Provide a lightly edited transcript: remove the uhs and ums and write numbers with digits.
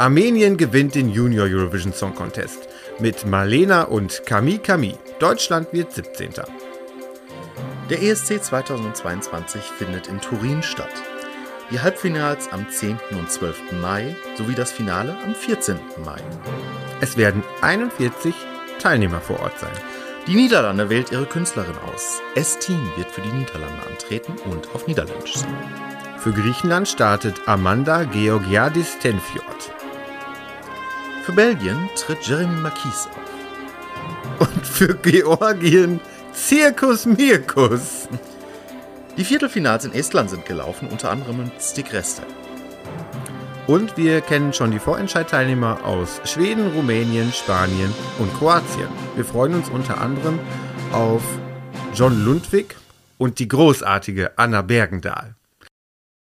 Armenien gewinnt den Junior Eurovision Song Contest mit Marlena und Camille Camille. Deutschland wird 17. Der ESC 2022 findet in Turin statt. Die Halbfinals am 10. und 12. Mai sowie das Finale am 14. Mai. Es werden 41 Teilnehmer vor Ort sein. Die Niederlande wählt ihre Künstlerin aus. S-Team wird für die Niederlande antreten und auf Niederländisch singen. Für Griechenland startet Amanda Georgiadis Tenfjord. Für Belgien tritt Jeremy Marquis auf. Und für Georgien Zirkus Mirkus. Die Viertelfinals in Estland sind gelaufen, unter anderem mit Stig Reste. Und wir kennen schon die Vorentscheid-Teilnehmer aus Schweden, Rumänien, Spanien und Kroatien. Wir freuen uns unter anderem auf John Lundvik und die großartige Anna Bergendahl.